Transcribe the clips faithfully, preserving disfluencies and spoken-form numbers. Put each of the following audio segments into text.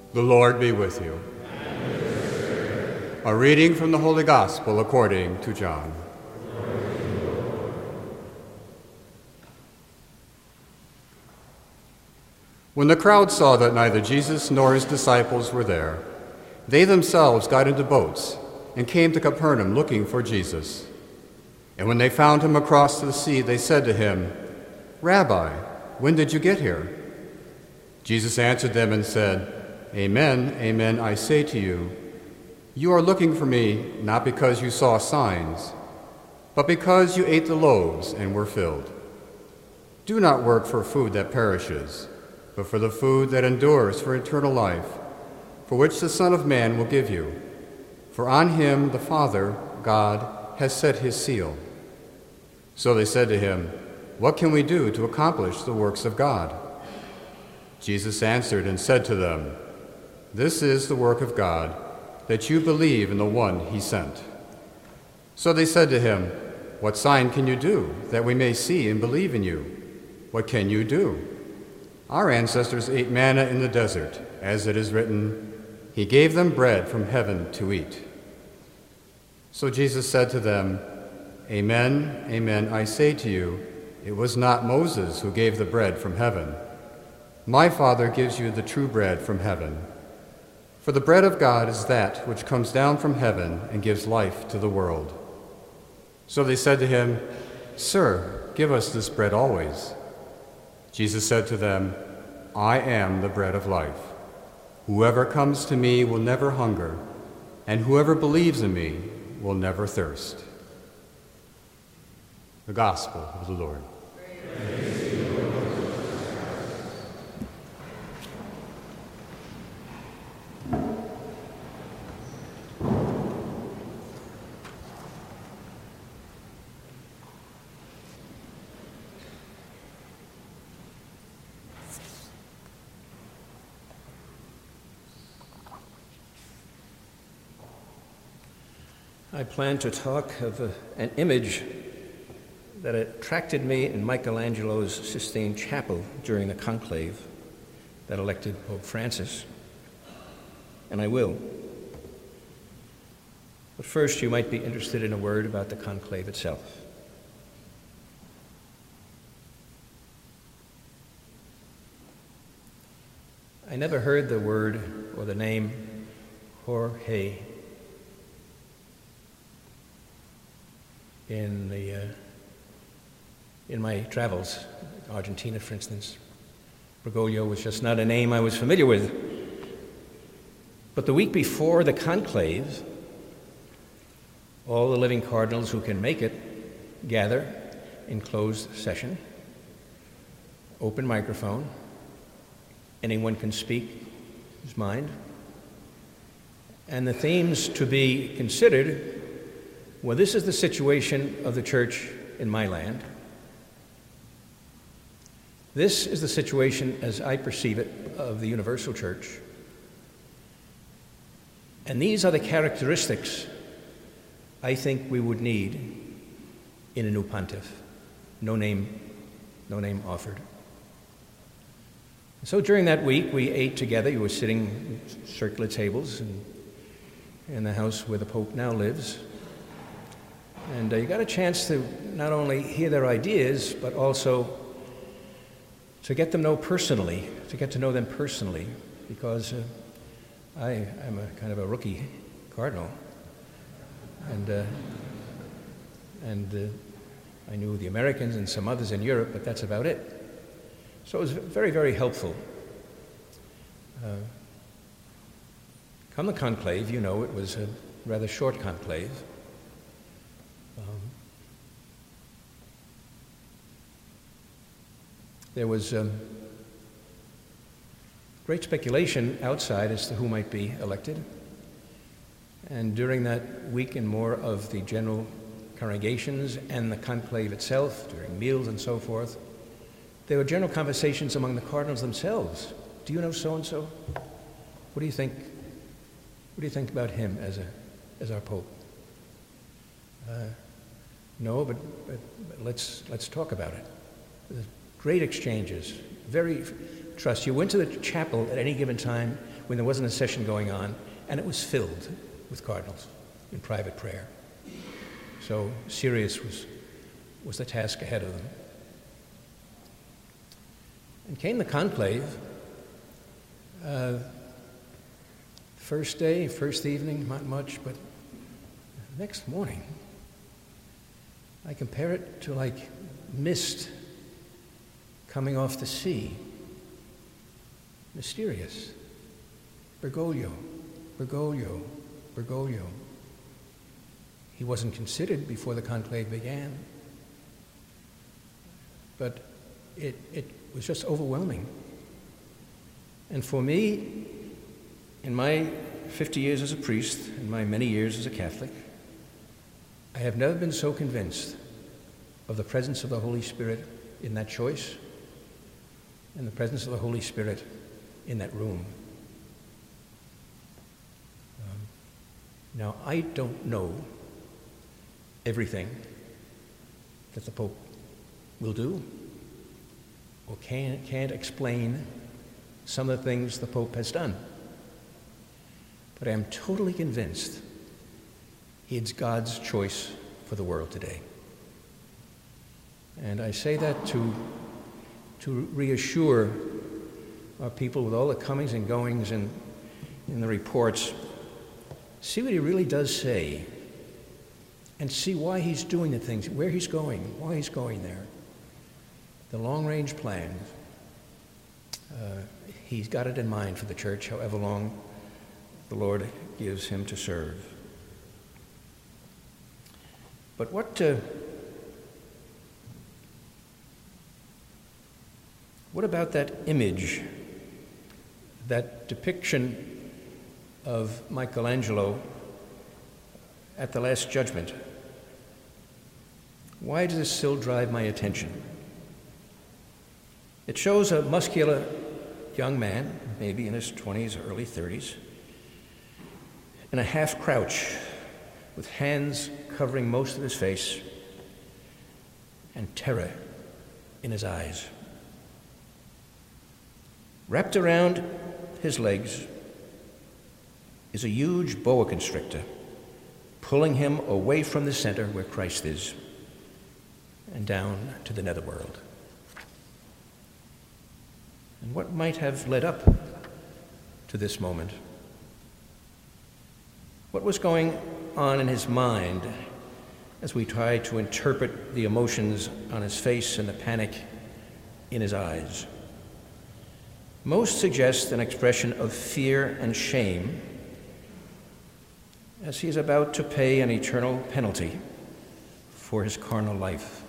The Lord be with you. A reading from the Holy Gospel according to John. When the crowd saw that neither Jesus nor his disciples were there, they themselves got into boats and came to Capernaum looking for Jesus. And when they found him across the sea, they said to him, "Rabbi, when did you get here?" Jesus answered them and said, "Amen, amen, I say to you, you are looking for me not because you saw signs, but because you ate the loaves and were filled. Do not work for food that perishes, but for the food that endures for eternal life, for which the Son of Man will give you. For on him the Father, God, has set his seal." So they said to him, "What can we do to accomplish the works of God?" Jesus answered and said to them, "This is the work of God, that you believe in the one he sent." So they said to him, "What sign can you do, that we may see and believe in you? What can you do? Our ancestors ate manna in the desert, as it is written, 'He gave them bread from heaven to eat.'" So Jesus said to them, "Amen, amen, I say to you, it was not Moses who gave the bread from heaven. My Father gives you the true bread from heaven. For the bread of God is that which comes down from heaven and gives life to the world." So they said to him, "Sir, give us this bread always." Jesus said to them, "I am the bread of life. Whoever comes to me will never hunger, and whoever believes in me will never thirst." The Gospel of the Lord. I plan to talk of a, an image that attracted me in Michelangelo's Sistine Chapel during the conclave that elected Pope Francis, and I will. But first, you might be interested in a word about the conclave itself. I never heard the word or the name Jorge in the uh, in my travels, Argentina, for instance. Bergoglio was just not a name I was familiar with. But the week before the conclave, all the living cardinals who can make it gather in closed session, open microphone, anyone can speak his mind, and the themes to be considered. Well, this is the situation of the church in my land. This is the situation, as I perceive it, of the universal church. And these are the characteristics I think we would need in a new pontiff. No name, no name offered. So during that week, we ate together. You were sitting at circular tables in, in the house where the Pope now lives. And uh, you got a chance to not only hear their ideas, but also to get them know personally, to get to know them personally, because uh, I am a kind of a rookie cardinal, and uh, and uh, I knew the Americans and some others in Europe, but that's about it. So it was very, very helpful. Uh, come the conclave, you know, it was a rather short conclave. Um, there was um, great speculation outside as to who might be elected. And during that week and more of the general congregations and the conclave itself, during meals and so forth, there were general conversations among the cardinals themselves. Do you know so-and-so? What do you think? What do you think about him as a, as our Pope? Uh, no, but, but, but let's let's talk about it. There's great exchanges, very trust. You went to the chapel at any given time when there wasn't a session going on, and it was filled with cardinals in private prayer. So serious was, was the task ahead of them. And came the conclave. Uh, first day, first evening, not much, but next morning, I compare it to like mist coming off the sea. Mysterious. Bergoglio, Bergoglio, Bergoglio. He wasn't considered before the conclave began, but it, it was just overwhelming. And for me, in my fifty years as a priest, in my many years as a Catholic, I have never been so convinced of the presence of the Holy Spirit in that choice and the presence of the Holy Spirit in that room. Um, now, I don't know everything that the Pope will do or can, can't explain some of the things the Pope has done. But I am totally convinced it's God's choice for the world today. And I say that to, to reassure our people with all the comings and goings and in the reports. See what he really does say and see why he's doing the things, where he's going, why he's going there. The long-range plan, uh, he's got it in mind for the church, however long the Lord gives him to serve. But what, uh, what about that image, that depiction of Michelangelo at the Last Judgment? Why does this still drive my attention? It shows a muscular young man, maybe in his twenties or early thirties, in a half crouch, with hands covering most of his face and terror in his eyes. Wrapped around his legs is a huge boa constrictor, pulling him away from the center where Christ is and down to the netherworld. And what might have led up to this moment? What was going on in his mind as we try to interpret the emotions on his face and the panic in his eyes? Most suggest an expression of fear and shame as he is about to pay an eternal penalty for his carnal life.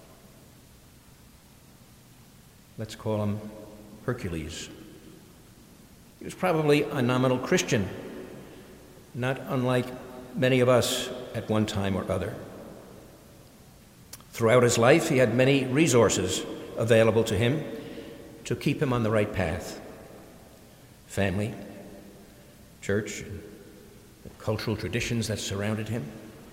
Let's call him Hercules. He was probably a nominal Christian, not unlike many of us at one time or other. Throughout his life, he had many resources available to him to keep him on the right path. Family, church, the cultural traditions that surrounded him.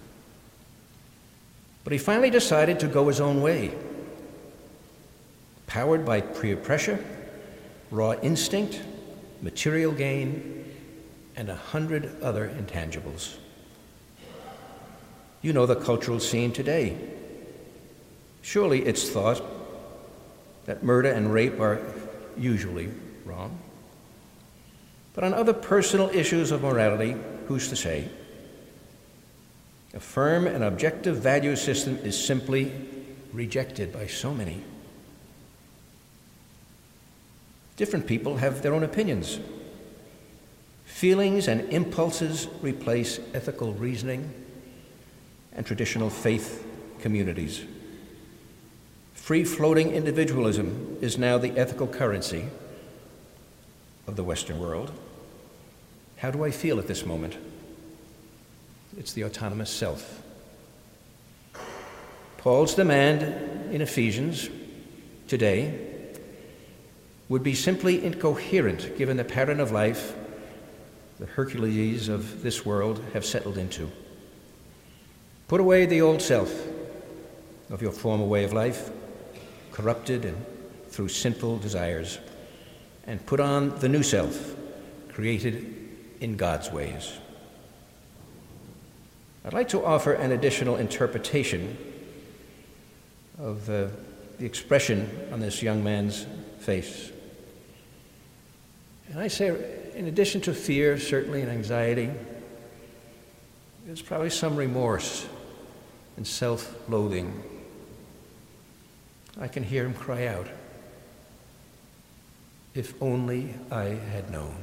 But he finally decided to go his own way, powered by peer pressure, raw instinct, material gain, and a hundred other intangibles. You know the cultural scene today. Surely it's thought that murder and rape are usually wrong. But on other personal issues of morality, who's to say? A firm and objective value system is simply rejected by so many. Different people have their own opinions. Feelings and impulses replace ethical reasoning and traditional faith communities. Free-floating individualism is now the ethical currency of the Western world. How do I feel at this moment? It's the autonomous self. Paul's demand in Ephesians today would be simply incoherent given the pattern of life the Hercules of this world have settled into. Put away the old self of your former way of life, corrupted and through sinful desires, and put on the new self, created in God's ways. I'd like to offer an additional interpretation of uh, the expression on this young man's face. And I say, in addition to fear, certainly, and anxiety, there's probably some remorse and self-loathing. I can hear him cry out, "If only I had known.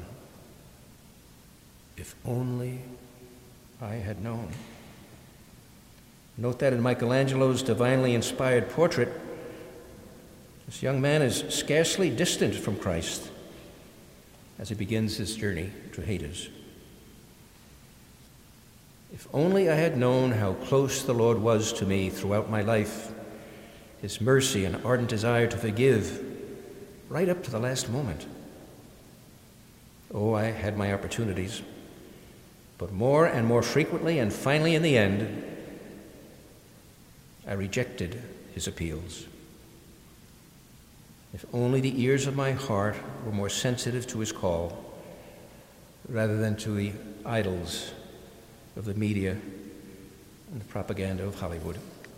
If only I had known." Note that in Michelangelo's divinely inspired portrait, this young man is scarcely distant from Christ as he begins his journey to Hades. If only I had known how close the Lord was to me throughout my life, his mercy and ardent desire to forgive, right up to the last moment. Oh, I had my opportunities, but more and more frequently, and finally in the end, I rejected his appeals. If only the ears of my heart were more sensitive to his call, rather than to the idols of the media and the propaganda of Hollywood.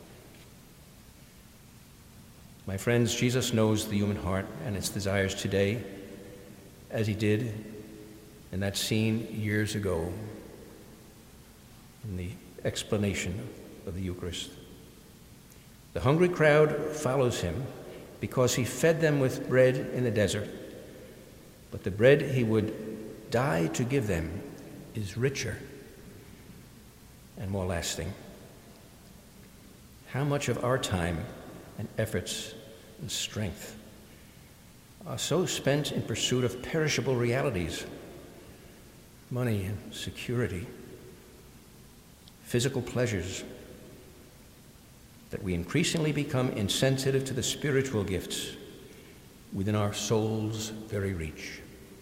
My friends, Jesus knows the human heart and its desires today, as he did in that scene years ago in the explanation of the Eucharist. The hungry crowd follows him because he fed them with bread in the desert, but the bread he would die to give them is richer and more lasting. How much of our time and efforts and strength are so spent in pursuit of perishable realities, money and security, physical pleasures, that we increasingly become insensitive to the spiritual gifts within our soul's very reach.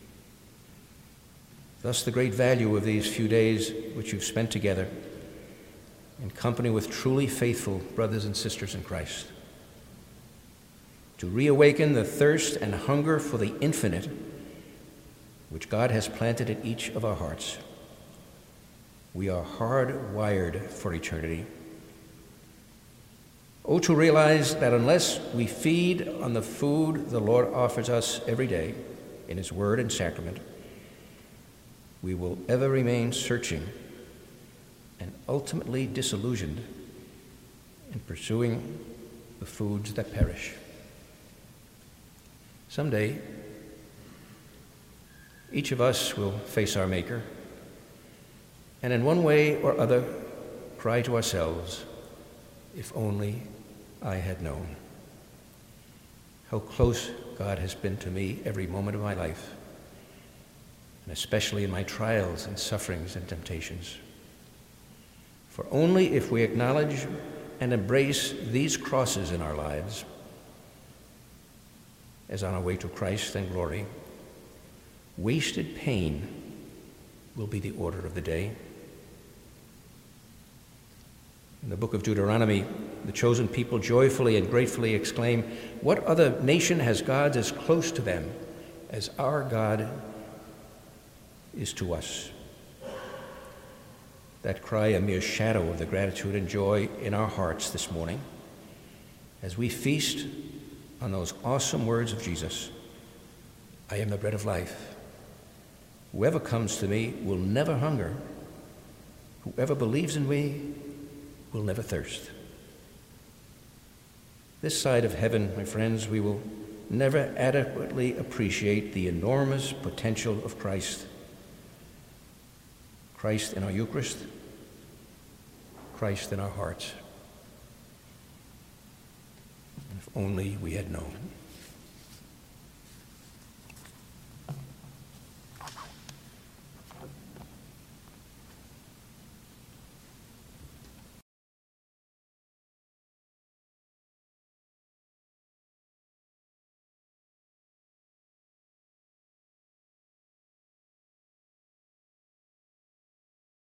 Thus, the great value of these few days which you've spent together in company with truly faithful brothers and sisters in Christ, to reawaken the thirst and hunger for the infinite which God has planted in each of our hearts. We are hardwired for eternity. Oh, to realize that unless we feed on the food the Lord offers us every day in his word and sacrament, we will ever remain searching and ultimately disillusioned in pursuing the foods that perish. Someday, each of us will face our Maker, and in one way or other cry to ourselves, "If only I had known." How close God has been to me every moment of my life, and especially in my trials and sufferings and temptations. For only if we acknowledge and embrace these crosses in our lives, as on our way to Christ and glory, wasted pain will be the order of the day. In the book of Deuteronomy, the chosen people joyfully and gratefully exclaim, "What other nation has God as close to them as our God is to us?" That cry, a mere shadow of the gratitude and joy in our hearts this morning, as we feast on those awesome words of Jesus, "I am the bread of life. Whoever comes to me will never hunger. Whoever believes in me will never thirst." This side of heaven, my friends, we will never adequately appreciate the enormous potential of Christ. Christ in our Eucharist, Christ in our hearts. If only we had known.